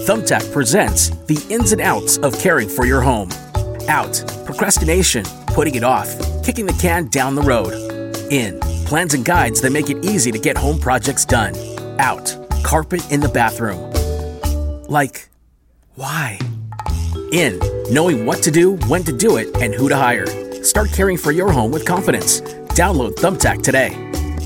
Thumbtack presents the ins and outs of caring for your home. Out, procrastination, putting it off, kicking the can down the road. In, plans and guides that make it easy to get home projects done. Out, carpet in the bathroom. Like, why? In, knowing what to do, when to do it, and who to hire. Start caring for your home with confidence. Download Thumbtack today.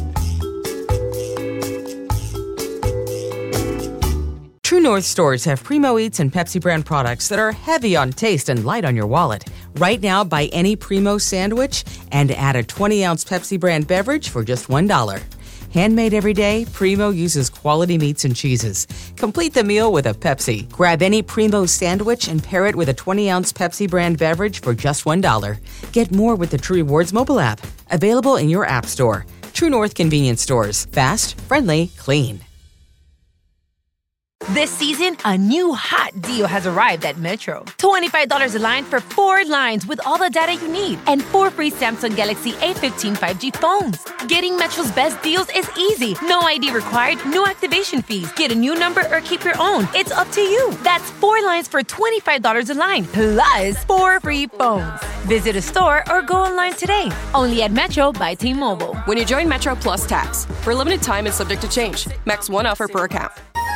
True North stores have Primo Eats and Pepsi brand products that are heavy on taste and light on your wallet. Right now, buy any Primo sandwich and add a 20-ounce Pepsi brand beverage for just $1. Handmade every day, Primo uses quality meats and cheeses. Complete the meal with a Pepsi. Grab any Primo sandwich and pair it with a 20-ounce Pepsi brand beverage for just $1. Get more with the True Rewards mobile app. Available in your app store. True North convenience stores. Fast, friendly, clean. This season, a new hot deal has arrived at Metro. $25 a line for 4 lines with all the data you need and 4 free Samsung Galaxy A15 5G phones. Getting Metro's best deals is easy. No ID required, no activation fees. Get a new number or keep your own. It's up to you. That's 4 lines for $25 a line, plus 4 free phones. Visit a store or go online today. Only at Metro by T-Mobile. When you join Metro Plus Tax. For a limited time and subject to change. Max 1 offer per account.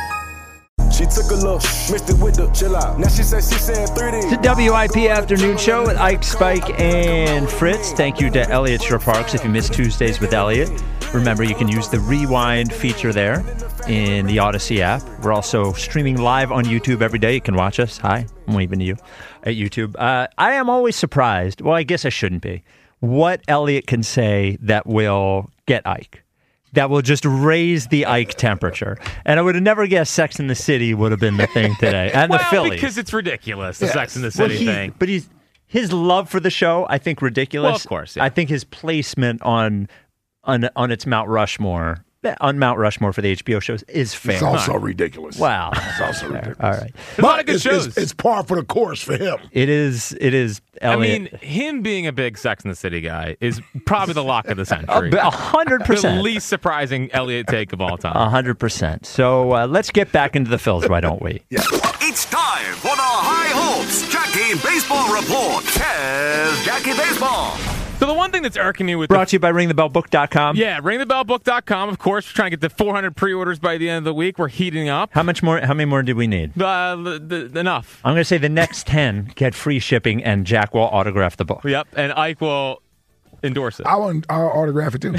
She took a look, mixed it with the chill out. Now she said she's saying 3D. The WIP Afternoon Show with Ike, Spike, and Fritz. Thank you to Elliott Shore Parks. If you missed Tuesdays with Elliott, remember you can use the rewind feature there in the Odyssey app. We're also streaming live on YouTube every day. You can watch us. Hi, I'm waving to you at YouTube. I am always surprised. Well, I guess I shouldn't be. What Elliott can say that will get Ike. That will just raise the Ike temperature. And I would have never guessed Sex and the City would have been the thing today. And the Phillies. Because it's ridiculous, the Sex and the City thing. But his love for the show, I think, ridiculous. Well, of course, yeah. I think his placement on its Mount Rushmore, on Mount Rushmore for the HBO shows is fair. It's also ridiculous. Wow. It's also ridiculous. All right. There's a lot of good shows. It's par for the course for him. It is. Elliott. I mean, him being a big Sex and the City guy is probably the lock of the century. 100%. The least surprising Elliott take of all time. 100%. So let's get back into the Phils, why don't we? Yeah. It's time for the High Hopes Jackie Baseball Report. Here's Jackie Baseball. So the one thing that's irking me with Brought to you by ringthebellbook.com. Yeah, ringthebellbook.com. Of course, we're trying to get to 400 pre-orders by the end of the week. We're heating up. How many more did we need? Enough. I'm going to say the next 10 get free shipping, and Jack will autograph the book. Yep, and Ike will endorse it. I'll autograph it too.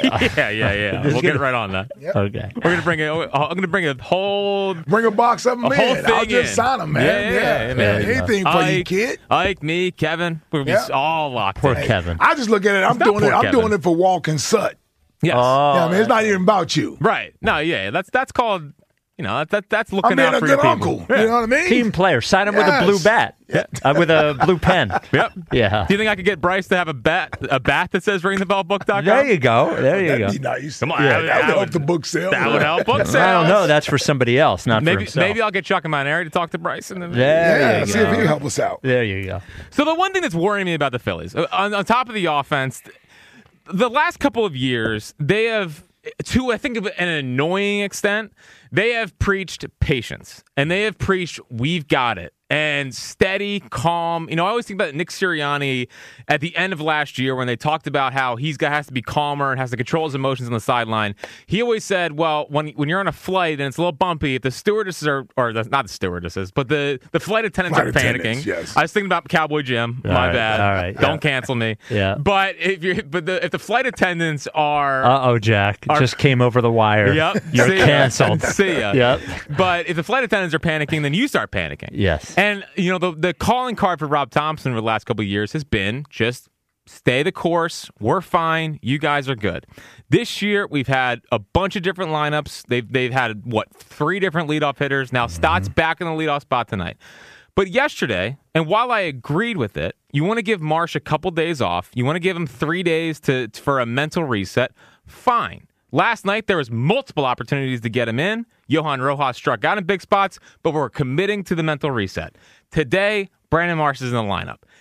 Yeah. We'll get right on that. Yep. Okay. We're gonna bring it. I'm gonna bring a whole. Bring a box of them A whole in. thing I'll just in. sign them, man. Yeah, man. Anything for you, kid. Ike, me, Kevin. We'll be all locked Poor in. Kevin. I just look at it. I'm doing it for Walking Sut. Yes. I mean, it's not even about you. Right. No. Yeah. That's called. That's looking I'm being out a for good your uncle. people. You know what I mean? Team player. Sign him with a blue bat. With a blue pen. Yep. Yeah. Do you think I could get Bryce to have a bat that says ringthebellbook.com? There you go. That'd be nice. Come on. That would help the book sale. That would help book sales. I don't know. That's for somebody else, not for himself. Maybe I'll get Chuck and Moneri to talk to Bryce. And then There you See go. if he can help us out. There you go. So the one thing that's worrying me about the Phillies, on top of the offense, the last couple of years, they have, to I think of an annoying extent, they have preached patience. And they have preached, we've got it. And steady, calm. I always think about Nick Sirianni at the end of last year when they talked about how has to be calmer and has to control his emotions on the sideline. He always said, well, when you're on a flight and it's a little bumpy, if the stewardesses or not the stewardesses, but the flight attendants are panicking. Yes. I was thinking about Cowboy Jim. My bad. All right. Don't cancel me. Yeah. But if the flight attendants are Uh-oh, Jack. Just came over the wire. Yep. You're See ya. canceled. See ya. Yep. But if the flight attendants are panicking, then you start panicking. Yes. And, the calling card for Rob Thompson for the last couple of years has been just stay the course. We're fine. You guys are good. This year, we've had a bunch of different lineups. They've had, 3 different leadoff hitters. Now, Stott's back in the leadoff spot tonight. But yesterday, and while I agreed with it, you want to give Marsh a couple days off. You want to give him 3 days for a mental reset. Fine. Last night, there was multiple opportunities to get him in. Johan Rojas struck out in big spots, but we're committing to the mental reset. Today, Brandon Marsh is in the lineup.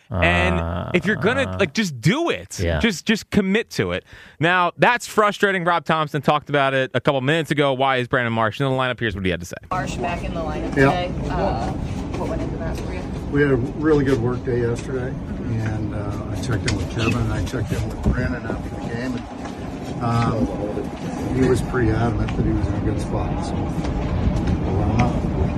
And if you're gonna just do it. Yeah. Just commit to it. Now that's frustrating. Rob Thompson talked about it a couple minutes ago. Why is Brandon Marsh in the lineup? Here's what he had to say. Marsh back in the lineup today. What went into that for you? We had a really good work day yesterday, and I checked in with Kevin, and I checked in with Brandon after the game, and he was pretty adamant that he was in a good spot. So we'll run him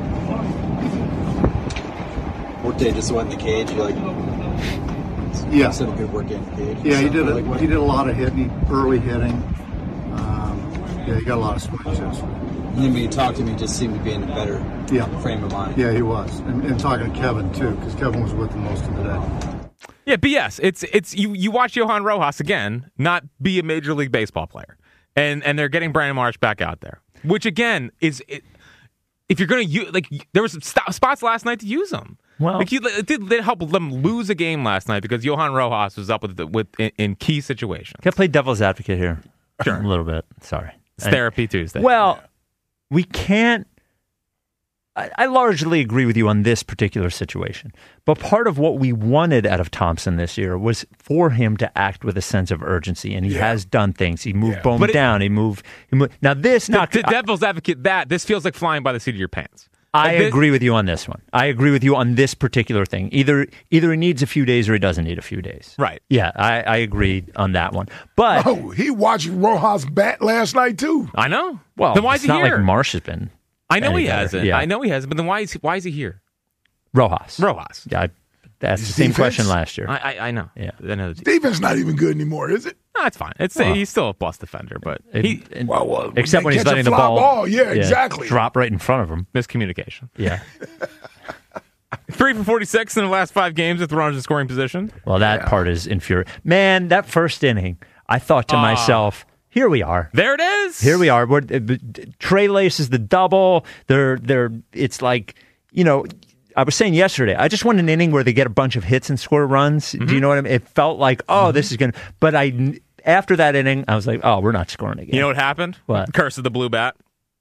out. Work day just went in the cage. You Yeah, said a good work day in the cage. yeah, he did. He did a lot of early hitting. Yeah, he got a lot of swings yesterday. And then when you talked to him, he just seemed to be in a better frame of mind. Yeah, he was, and talking to Kevin too, because Kevin was with him most of the day. Yeah, BS. It's you watch Johan Rojas again not be a Major League Baseball player, and they're getting Brandon Marsh back out there, which again is if you're going to use there was spots last night to use them. Well, it did help them lose a game last night because Johan Rojas was up in key situations. Can I play devil's advocate here? Sure, a little bit. Sorry, it's Therapy Tuesday. Well, we can't. I largely agree with you on this particular situation. But part of what we wanted out of Thompson this year was for him to act with a sense of urgency, and he has done things. He moved Bowman down. He moved. Now this the devil's advocate this feels like flying by the seat of your pants. I agree with you on this one. I agree with you on this particular thing. Either he needs a few days or he doesn't need a few days. Right. Yeah, I agree on that one. But he watched Rojas bat last night too. I know. Well, then why is it's he not here? like Marsh has been. I know he better. hasn't. Yeah. I know he hasn't. But then why is he here? Rojas. Yeah, I asked the same question last year. I know. Yeah. I know. Defense not even good anymore, is it? No, it's fine. He's still a plus defender, but except when he's letting the ball. Yeah, exactly. Drop right in front of him. Miscommunication. Yeah. 3 for 46 in the last 5 games with runners in scoring position. Well, that part is infuriating. Man, that first inning, I thought to myself, here we are. There it is. Here we are. Trey laces the double. It's like, I was saying yesterday, I just want an inning where they get a bunch of hits and score runs. Mm-hmm. Do you know what I mean? It felt like, this is going to. But after that inning, I was like, we're not scoring again. You know what happened? What? Curse of the blue bat.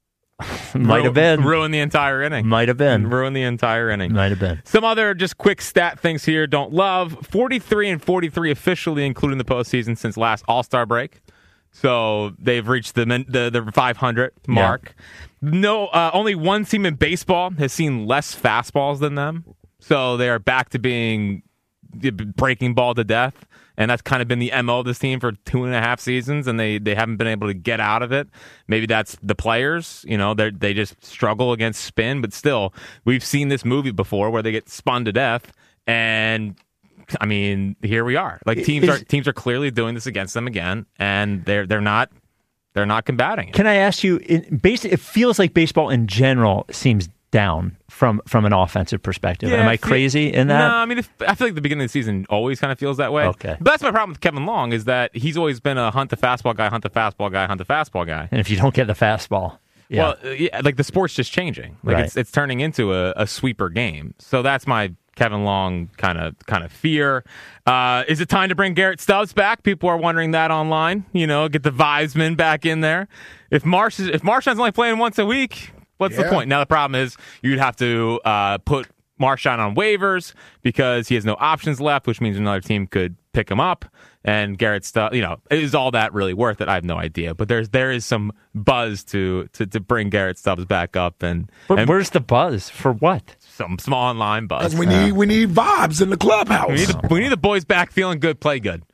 Might have been. Ruined the entire inning. Might have been. Ruined the entire inning. Might have been. Some other just quick stat things here. Don't love. 43 and 43 officially including the postseason since last All-Star break. So they've reached the 500 mark. Yeah. No, only one team in baseball has seen less fastballs than them. So they are back to being breaking ball to death. And that's kind of been the MO of this team for 2.5 seasons, and they haven't been able to get out of it. Maybe that's the players. They just struggle against spin. But still, we've seen this movie before where they get spun to death. And I mean, here we are. Like teams are clearly doing this against them again, and they're not combating it. Can I ask you? It feels like baseball in general seems down from an offensive perspective. Yeah, Am I crazy in that? No, I mean, I feel like the beginning of the season always kind of feels that way. Okay, but that's my problem with Kevin Long is that he's always been a hunt the fastball guy, hunt the fastball guy, hunt the fastball guy. And if you don't get the fastball. Yeah. Well, like the sport's just changing. Like right. it's turning into a sweeper game. So that's my Kevin Long kind of fear. Is it time to bring Garrett Stubbs back? People are wondering that online. Get the Vibesman back in there. If Marchand's only playing once a week, what's the point? Now the problem is you'd have to put Marchand on waivers because he has no options left, which means another team could pick him up. And Garrett Stubbs, is all that really worth it? I have no idea. But there is some buzz to bring Garrett Stubbs back up. And where's the buzz for what? Some small online buzz. We need vibes in the clubhouse. We need the boys back feeling good, play good.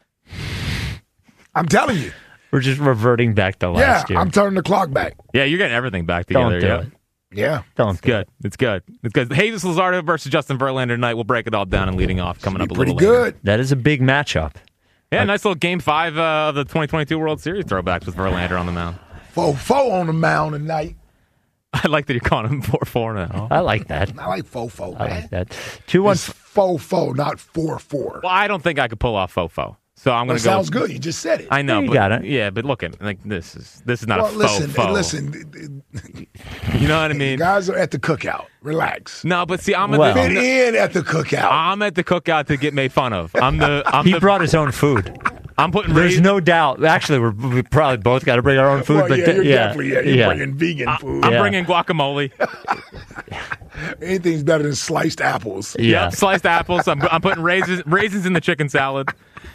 I'm telling you. We're just reverting back to last year. I'm turning the clock back. Yeah, you're getting everything back together. Don't do it. Yeah. It's good. It's good. Jesus Luzardo versus Justin Verlander tonight. We'll break it all down and leading off coming up a little later. Pretty good. That is a big matchup. Yeah, nice little Game 5 of the 2022 World Series throwbacks with Verlander on the mound. 4-4 on the mound tonight. I like that you're calling him 4-4 now. I like that. I like 4-4. I like that. It's 4-4, not 4-4. Well, I don't think I could pull off 4-4. So I'm going to go. Sounds good. You just said it. I know. You got it. Yeah, but look at like this is not a listen. You know what I mean? Guys are at the cookout. Relax. No, but see, I'm fit in at the cookout. I'm at the cookout to get made fun of. He brought his own food. I'm putting. There's no doubt. Actually, we probably both got to bring our own food. Well, but you're definitely you're bringing vegan food. I'm bringing guacamole. Anything's better than sliced apples. Yeah. Yep, sliced apples. I'm putting raisins in the chicken salad.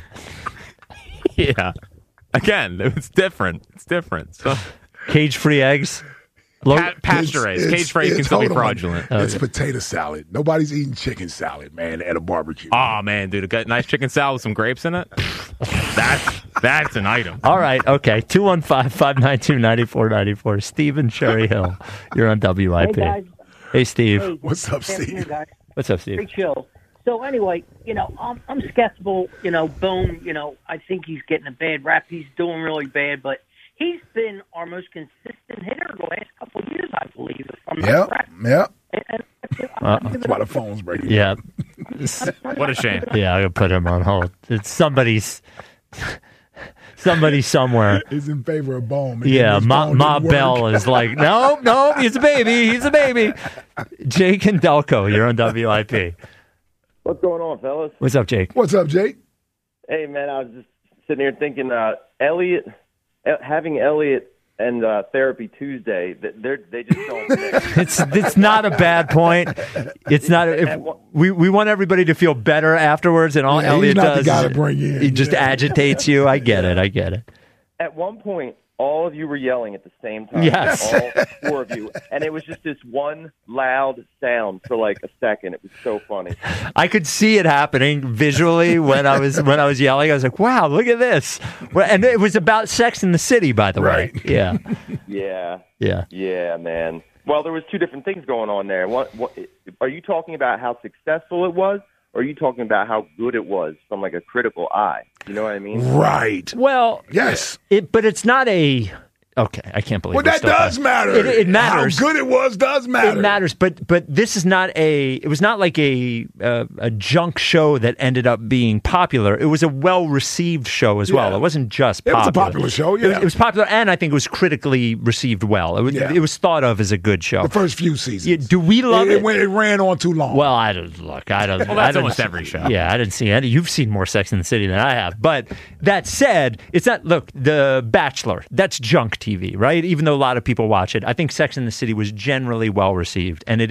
Yeah. Again, it's different. It's different. So, cage-free eggs. Pasteurized. Cage-free can still be fraudulent. It's potato salad. Nobody's eating chicken salad, man, at a barbecue. Oh, man, dude. A nice chicken salad with some grapes in it? That's an item. All right, okay. 215-592-9494. Steve in Cherry Hill. You're on WIP. Hey, guys. Hey, Steve. Hey, what's up, Steve? Guys. What's up, Steve? Great show. So anyway, I'm skeptical. Boom. I think he's getting a bad rap. He's doing really bad, but he's been our most consistent hitter the last couple of years, I believe. Yeah. That's why the phone's breaking. Yeah. What a shame. Yeah, I'm going to put him on hold. It's somebody somewhere. Is in favor of Bohm. Yeah, Ma Bell is like, no, he's a baby. Jake and Delco, you're on WIP. What's going on, fellas? What's up, Jake? What's up, Jake? Hey, man, I was just sitting here thinking, having Elliot and Therapy Tuesday, they just don't mix. It's not a bad point. It's not. We want everybody to feel better afterwards, and all Elliot he's not does the guy to bring in. He just agitates you. I get it. At one point, all of you were yelling at the same time. Yes. All four of you. And it was just this one loud sound for like a second. It was so funny. I could see it happening visually when I was yelling. I was like, wow, look at this. And it was about Sex in the City, by the way. Yeah. Yeah. Yeah. Yeah, man. Well, there was two different things going on there. What are you talking about how successful it was? Or are you talking about how good it was from like a critical eye? You know what I mean? Right. Well, yes. But it's not a... Okay, I can't believe. Well, that does matter. It matters. How good it was does matter. It matters, but this is not it was not like a junk show that ended up being popular. It was a well-received show as well. It wasn't just popular. It was a popular show, yeah. It was popular, and I think it was critically received well. It was thought of as a good show. The first few seasons. Do we love it? It ran on too long. Well, I don't. Well, that's almost every show. Yeah, I didn't see any. You've seen more Sex in the City than I have. But that said, it's not. Look, The Bachelor. That's junk TV, right? Even though a lot of people watch it, I think Sex and the City was generally well received, and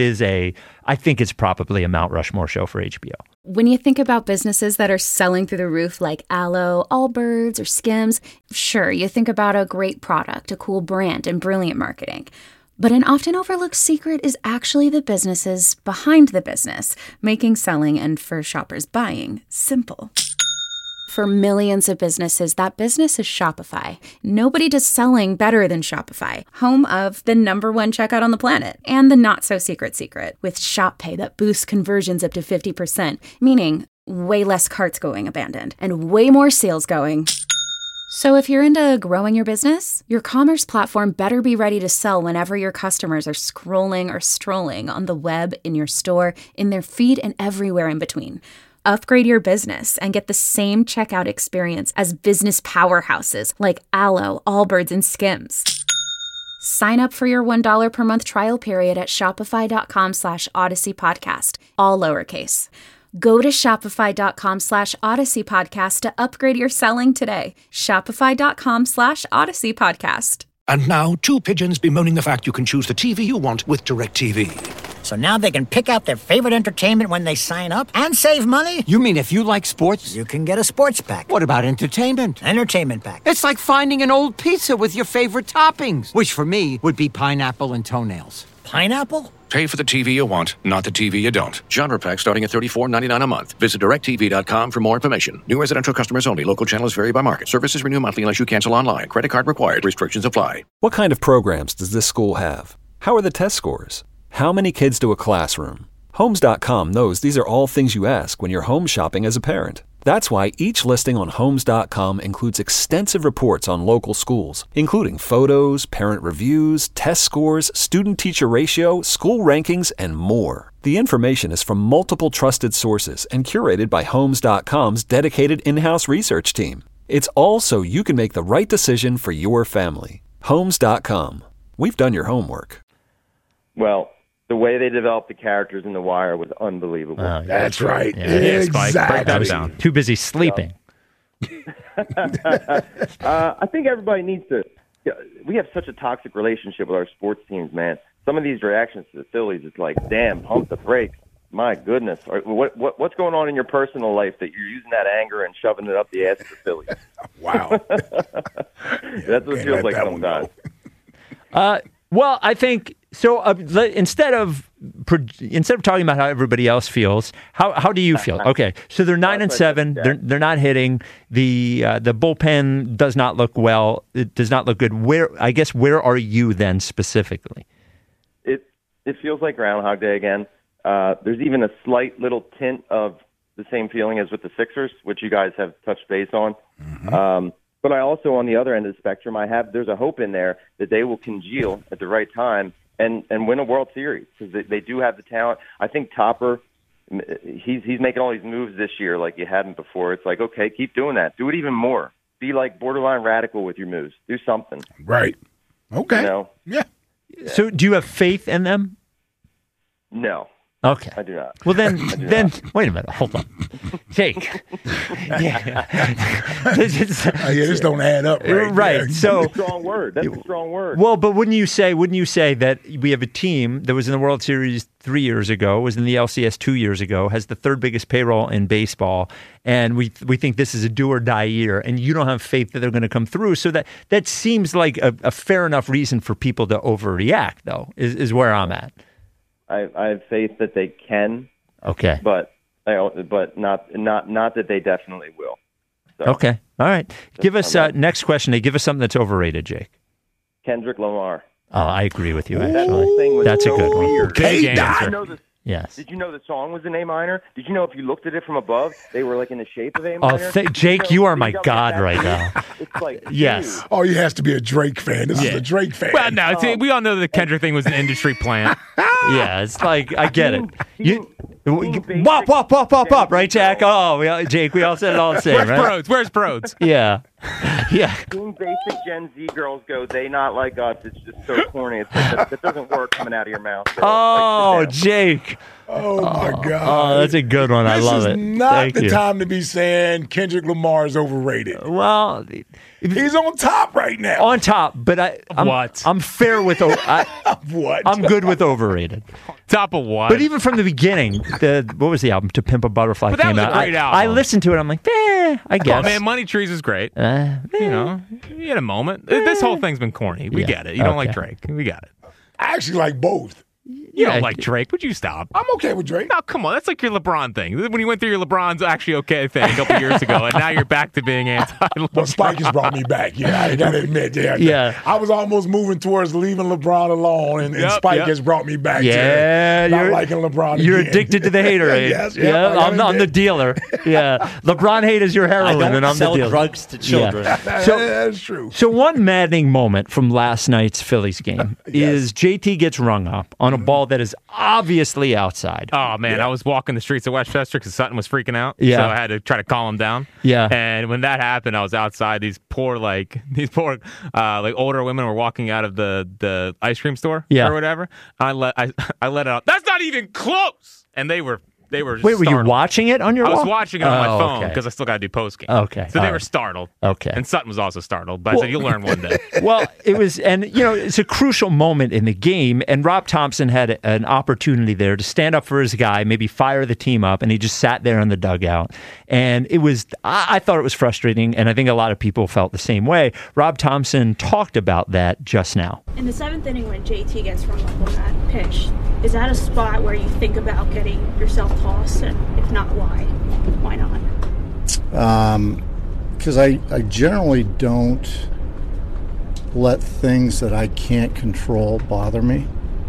I think it's probably a Mount Rushmore show for HBO. When you think about businesses that are selling through the roof like Aloe, Allbirds, or Skims, sure, you think about a great product, a cool brand, and brilliant marketing. But an often overlooked secret is actually the businesses behind the business, making selling and for shoppers buying simple. For millions of businesses, that business is Shopify. Nobody does selling better than Shopify, home of the #1 checkout on the planet and the not-so-secret secret with Shop Pay that boosts conversions up to 50%, meaning way less carts going abandoned and way more sales going. So if you're into growing your business, your commerce platform better be ready to sell whenever your customers are scrolling or strolling on the web, in your store, in their feed, and everywhere in between. Upgrade your business and get the same checkout experience as business powerhouses like Aloe, Allbirds, and Skims. Sign up for your $1 per month trial period at shopify.com/Odyssey Podcast, all lowercase. Go to shopify.com/Odyssey Podcast to upgrade your selling today. Shopify.com/Odyssey Podcast. And now, two pigeons bemoaning the fact you can choose the TV you want with DirecTV. So now they can pick out their favorite entertainment when they sign up and save money? You mean if you like sports? You can get a sports pack. What about entertainment? Entertainment pack. It's like finding an old pizza with your favorite toppings, which for me would be pineapple and toenails. Pineapple? Pay for the TV you want, not the TV you don't. Genre pack starting at $34.99 a month. Visit DirecTV.com for more information. New residential customers only. Local channels vary by market. Services renew monthly unless you cancel online. Credit card required. Restrictions apply. What kind of programs does this school have? How are the test scores? How many kids do a classroom? Homes.com knows these are all things you ask when you're home shopping as a parent. That's why each listing on Homes.com includes extensive reports on local schools, including photos, parent reviews, test scores, student-teacher ratio, school rankings, and more. The information is from multiple trusted sources and curated by Homes.com's dedicated in-house research team. It's all so you can make the right decision for your family. Homes.com. We've done your homework. Well, the way they developed the characters in The Wire was unbelievable. That's right. Yeah. Exactly. Break that down. Too busy sleeping. I think everybody needs to. We have such a toxic relationship with our sports teams, man. some of these reactions to the Phillies, it's like, damn, pump the brakes. My goodness. What's going on in your personal life that you're using that anger and shoving it up the ass of the Phillies? Wow. That's what it feels like sometimes. Well, I think so. Instead of talking about how everybody else feels, how do you feel? Okay, so they're 9-7. They're not hitting. The bullpen does not look well. It does not look good. Where are you then specifically? It feels like Groundhog Day again. There's even a slight little tint of the same feeling as with the Sixers, which you guys have touched base on. Mm-hmm. But I also, on the other end of the spectrum, there's a hope in there that they will congeal at the right time and win a World Series because they do have the talent. I think Topper, he's making all these moves this year like you hadn't before. It's like, okay, keep doing that. Do it even more. Be like borderline radical with your moves. Do something. Right. Okay. You know? Yeah. So do you have faith in them? No. Okay. I do not. Well, then wait a minute. Hold on. Jake. This don't add up, right? Right. So that's a strong word. That's a strong word. Well, but wouldn't you say that we have a team that was in the World Series 3 years ago, was in the LCS 2 years ago, has the third biggest payroll in baseball, and we think this is a do or die year, and you don't have faith that they're going to come through. So that seems like a fair enough reason for people to overreact, though, is where I'm at. I have faith that they can. Okay. But not that they definitely will. So, okay. All right. Give us next question. Give us something that's overrated, Jake. Kendrick Lamar. Oh, I agree with you, actually. That's so a good one. Weird. Good answer. Yes. Did you know the song was an A minor? Did you know if you looked at it from above, they were like in the shape of A minor? Jake, you are my god right now. It's like, yes. Dude. Oh, he has to be a Drake fan. This is a Drake fan. Well, no, we all know that the Kendrick thing was an industry plant. Yeah, it's like, I get it. Wop, right, Jack? Oh, Jake, we all said it all the same, right? Where's Broads? Yeah. Yeah. Seeing basic Gen Z girls go, they not like us, it's just so corny. It's like, that doesn't work coming out of your mouth. Oh, Jake. Oh, my God. Oh, that's a good one. I love it. This is not the time to be saying Kendrick Lamar is overrated. Well, he's on top right now. On top, but I'm fair with what? I'm good with overrated. Top of what? But even from the beginning, what was the album? To Pimp a Butterfly came out. Great album. I listened to it. I'm like, I guess. Oh man, Money Trees is great. You had a moment. This whole thing's been corny. We get it. You don't like Drake. We got it. I actually like both. You don't like Drake. Would you stop? I'm okay with Drake. No, come on. That's like your LeBron thing. When you went through your LeBron's actually okay thing a couple years ago, and now you're back to being anti-LeBron. Well, Spike has brought me back. Yeah, I got to admit. Yeah. I was almost moving towards leaving LeBron alone, and Spike has brought me back to not liking LeBron You're again. addicted to the haterade. Yes, I'm the dealer. Yeah. LeBron hate is your heroin, and I'm the dealer. I don't sell drugs to children. Yeah. That's true. So one maddening moment from last night's Phillies game is JT gets rung up on a ball that is obviously outside. Oh, man. I was walking the streets of Westchester because Sutton was freaking out. Yeah. So I had to try to calm him down. Yeah. And when that happened, I was outside. These poor older women were walking out of the ice cream store or whatever. I let it out. That's not even close. And they were Wait, were you watching it on your I was watching it on my phone because I still got to do postgame. Okay. So they were startled. Okay. And Sutton was also startled. But I said, you'll learn one day. Well, it was, and it's a crucial moment in the game, and Rob Thompson had an opportunity there to stand up for his guy, maybe fire the team up, and he just sat there in the dugout. And it was, I thought it was frustrating, and I think a lot of people felt the same way. Rob Thompson talked about that just now. In the seventh inning when JT gets rung up on that pitch, is that a spot where you think about getting yourself tossed? And if not, why? Why not? Because I generally don't let things that I can't control bother me.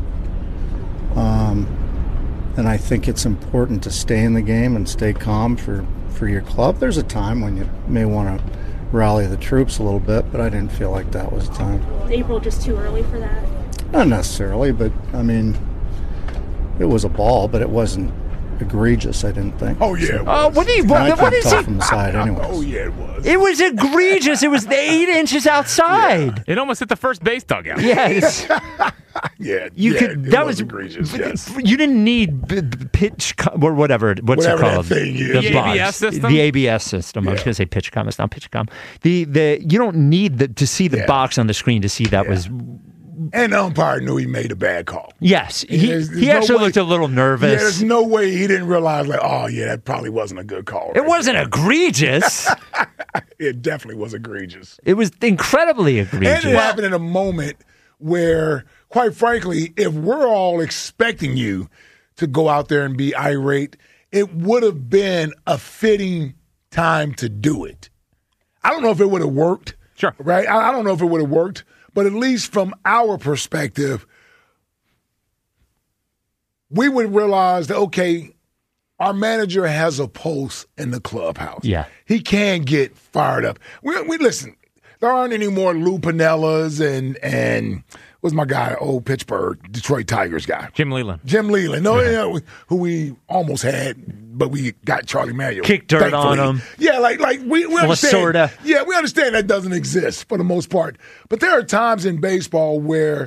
And I think it's important to stay in the game and stay calm for your club. There's a time when you may want to rally the troops a little bit, but I didn't feel like that was the time. Was April just too early for that? Not necessarily, but I mean, it was a ball, but it wasn't egregious, I didn't think. Oh yeah. What is it? From the side, anyways. Oh yeah, it was. It was egregious. It was 8 inches outside. Yeah. It almost hit the first base dugout. Yes. That was egregious. Yes. You didn't need pitch or whatever. What's it called? That thing is. The ABS system. The ABS system. I was going to say pitch com. It's not pitch com. You don't need to see the box on the screen to see that was And the umpire knew he made a bad call. Yes. He actually looked a little nervous. Yeah, there's no way he didn't realize, that probably wasn't a good call. It wasn't egregious. It definitely was egregious. It was incredibly egregious. And it happened in a moment where, quite frankly, if we're all expecting you to go out there and be irate, it would have been a fitting time to do it. I don't know if it would have worked. Sure. Right? I don't know if it would have worked, but at least from our perspective, we would realize that, okay, our manager has a pulse in the clubhouse. Yeah. He can get fired up. We listen, there aren't any more Lou Pinellas and what's my guy, old Pittsburgh, Detroit Tigers guy? Jim Leland. No, who we almost had, but we got Charlie Manuel. Kicked dirt on him. Yeah, like we understand. Lasorda. Yeah, we understand that doesn't exist for the most part. But there are times in baseball where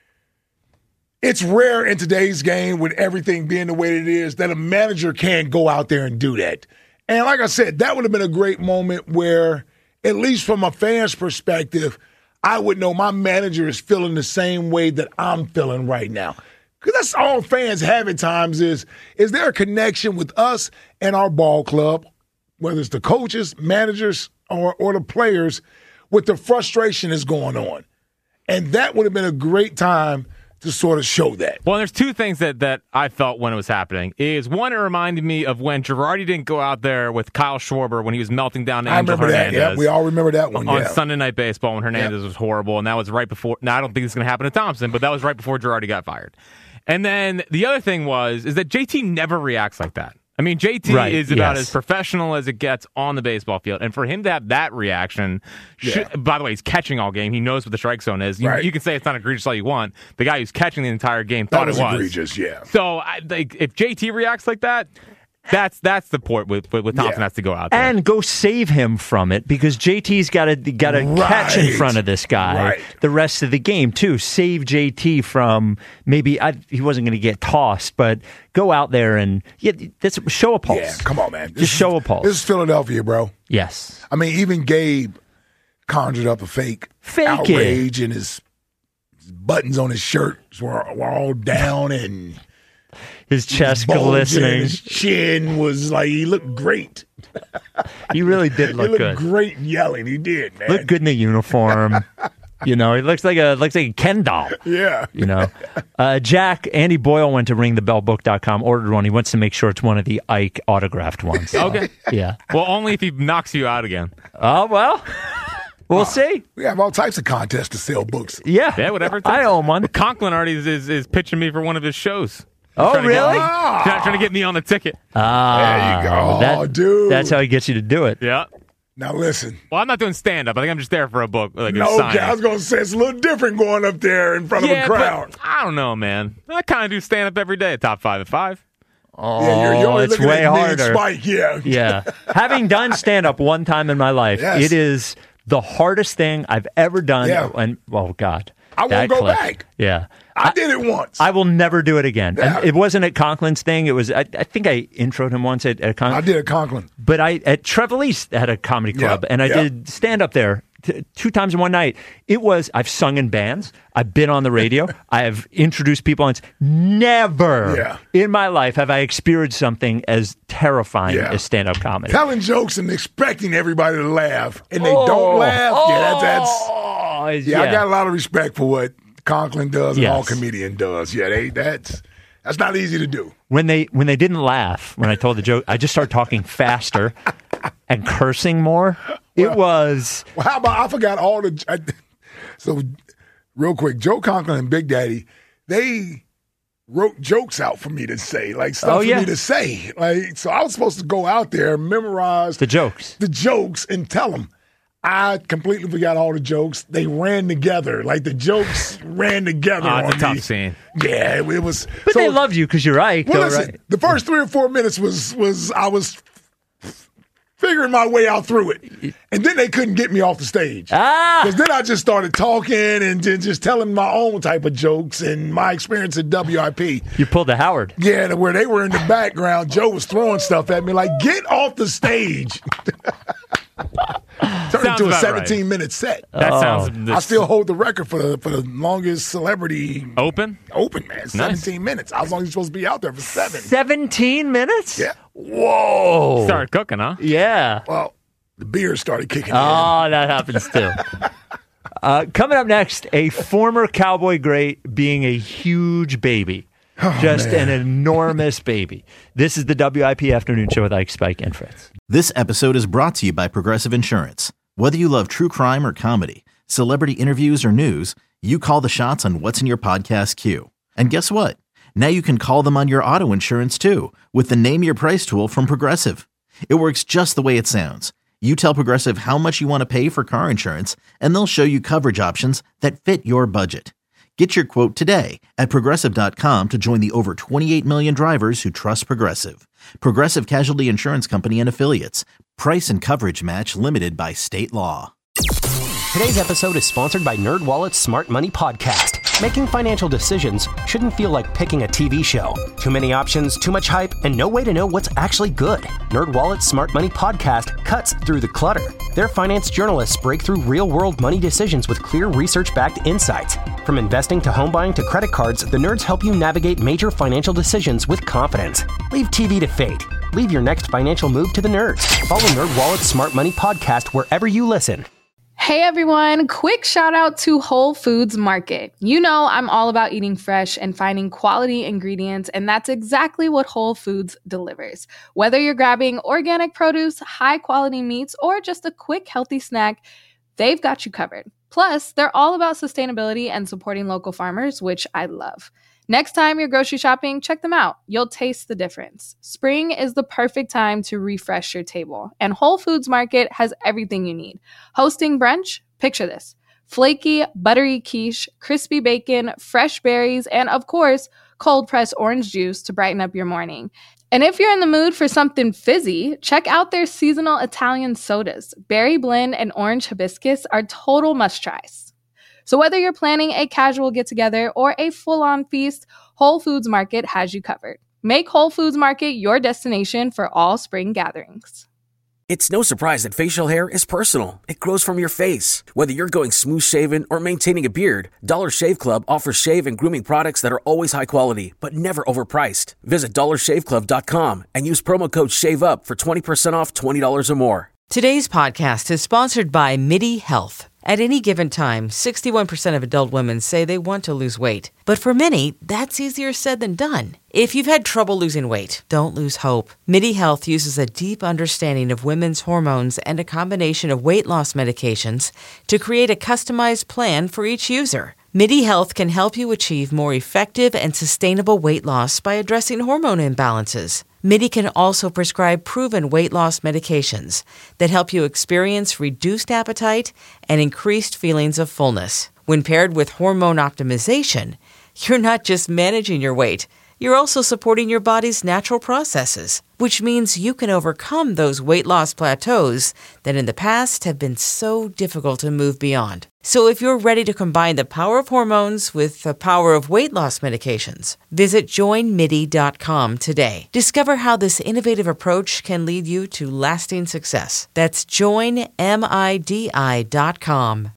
it's rare in today's game, with everything being the way it is, that a manager can't go out there and do that. And like I said, that would have been a great moment where, at least from a fan's perspective, I would know my manager is feeling the same way that I'm feeling right now. Because that's all fans have at times is there a connection with us and our ball club, whether it's the coaches, managers, or the players, with the frustration that's going on. And that would have been a great time to sort of show that. Well, there's two things that I felt when it was happening. Is one, it reminded me of when Girardi didn't go out there with Kyle Schwarber when he was melting down Angel Hernandez. I remember that. Yeah, we all remember that one. On Sunday Night Baseball when Hernandez was horrible, and that was right before. Now, I don't think it's going to happen to Thompson, but that was right before Girardi got fired. And then the other thing is that JT never reacts like that. I mean, JT is about as professional as it gets on the baseball field. And for him to have that reaction, by the way, he's catching all game. He knows what the strike zone is. You can say it's not egregious all you want. The guy who's catching the entire game thought it was. Egregious, yeah. So if JT reacts like that, that's the point with Thompson has to go out there. And go save him from it, because JT's got to catch in front of this guy the rest of the game, too. Save JT from maybe he wasn't going to get tossed, but go out there and show a pulse. Yeah, come on, man. Just show a pulse. This is Philadelphia, bro. Yes. I mean, even Gabe conjured up a fake outrage, and his buttons on his shirt were all down, and his chest glistening. His chin was like, he looked great. He really did look good. He looked great yelling. He did, man. Looked good in the uniform. He looks like a Ken doll. Yeah. Jack, Andy Boyle went to ringthebellbook.com, ordered one. He wants to make sure it's one of the Ike autographed ones. Okay. Yeah. Well, only if he knocks you out again. Oh, well. We'll see. We have all types of contests to sell books. Yeah. Whatever. I own one. Conklin already is pitching me for one of his shows. Oh, really? Trying to get me on the ticket. There you go. Dude. That's how he gets you to do it. Yeah. Now, listen. Well, I'm not doing stand-up. I think I'm just there for a book. Okay, I was going to say, it's a little different going up there in front of a crowd. But I don't know, man. I kind of do stand-up every day at Top 5 at 5. Oh, it's way harder. Spike, yeah. Having done stand-up one time in my life, it is the hardest thing I've ever done. Yeah. And, oh, God. I won't go back. Yeah. I did it once. I will never do it again. Yeah. And it wasn't at Conklin's thing. It was, I think I introed him once at Conklin. I did at Conklin. But at Trevelise had a comedy club, and I did stand up there 2 times in one night. I've sung in bands. I've been on the radio. I have introduced people. And never in my life have I experienced something as terrifying as stand-up comedy. Telling jokes and expecting everybody to laugh, and they don't laugh. I got a lot of respect for what Conklin does and all comedian does. Yeah, that's not easy to do. When they didn't laugh when I told the joke, I just started talking faster and cursing more. It was. Well, how about I forgot all the. So, real quick, Joe Conklin and Big Daddy, they wrote jokes out for me to say, like stuff for me to say. Like, so I was supposed to go out there, memorize the jokes, and tell them. I completely forgot all the jokes. They ran together. Like, the jokes ran together on it's a tough me. scene. Yeah, it was. But they loved you because you're Ike. Well, listen, right? The first 3 or 4 minutes was I was figuring my way out through it. And then they couldn't get me off the stage. Because then I just started talking and just telling my own type of jokes and my experience at WIP. You pulled a Howard. Yeah, where they were in the background. Joe was throwing stuff at me like, get off the stage. into a about 17-minute set. That sounds. I still hold the record for the longest celebrity open, man. 17 minutes. How long are you supposed to be out there for 7? 17 minutes? Yeah. Whoa. Started cooking, huh? Yeah. Well, the beer started kicking in. Oh, that happens too. Coming up next, a former Cowboy great being a huge baby. An enormous baby. This is the WIP Afternoon Show with Ike, Spike, and Fritz. This episode is brought to you by Progressive Insurance. Whether you love true crime or comedy, celebrity interviews or news, you call the shots on what's in your podcast queue. And guess what? Now you can call them on your auto insurance too with the Name Your Price tool from Progressive. It works just the way it sounds. You tell Progressive how much you want to pay for car insurance, and they'll show you coverage options that fit your budget. Get your quote today at Progressive.com to join the over 28 million drivers who trust Progressive. Progressive Casualty Insurance Company and Affiliates. Price and coverage match limited by state law. Today's episode is sponsored by NerdWallet's Smart Money Podcast. Making financial decisions shouldn't feel like picking a TV show. Too many options, too much hype, and no way to know what's actually good. NerdWallet's Smart Money Podcast cuts through the clutter. Their finance journalists break through real-world money decisions with clear research-backed insights. From investing to home buying to credit cards, the nerds help you navigate major financial decisions with confidence. Leave TV to fate. Leave your next financial move to the nerds. Follow NerdWallet's Smart Money Podcast wherever you listen. Hey everyone, quick shout out to Whole Foods Market. You know I'm all about eating fresh and finding quality ingredients, and that's exactly what Whole Foods delivers. Whether you're grabbing organic produce, high quality meats, or just a quick healthy snack, they've got you covered. Plus, they're all about sustainability and supporting local farmers, which I love. Next time you're grocery shopping, check them out. You'll taste the difference. Spring is the perfect time to refresh your table, and Whole Foods Market has everything you need. Hosting brunch? Picture this. Flaky, buttery quiche, crispy bacon, fresh berries, and of course, cold-pressed orange juice to brighten up your morning. And if you're in the mood for something fizzy, check out their seasonal Italian sodas. Berry blend and orange hibiscus are total must-tries. So whether you're planning a casual get-together or a full-on feast, Whole Foods Market has you covered. Make Whole Foods Market your destination for all spring gatherings. It's no surprise that facial hair is personal. It grows from your face. Whether you're going smooth-shaven or maintaining a beard, Dollar Shave Club offers shave and grooming products that are always high quality, but never overpriced. Visit dollarshaveclub.com and use promo code SHAVEUP for 20% off $20 or more. Today's podcast is sponsored by MIDI Health. At any given time, 61% of adult women say they want to lose weight. But for many, that's easier said than done. If you've had trouble losing weight, don't lose hope. MIDI Health uses a deep understanding of women's hormones and a combination of weight loss medications to create a customized plan for each user. MIDI Health can help you achieve more effective and sustainable weight loss by addressing hormone imbalances. MIDI can also prescribe proven weight loss medications that help you experience reduced appetite and increased feelings of fullness. When paired with hormone optimization, you're not just managing your weight, you're also supporting your body's natural processes, which means you can overcome those weight loss plateaus that in the past have been so difficult to move beyond. So if you're ready to combine the power of hormones with the power of weight loss medications, visit joinmidi.com today. Discover how this innovative approach can lead you to lasting success. That's joinmidi.com.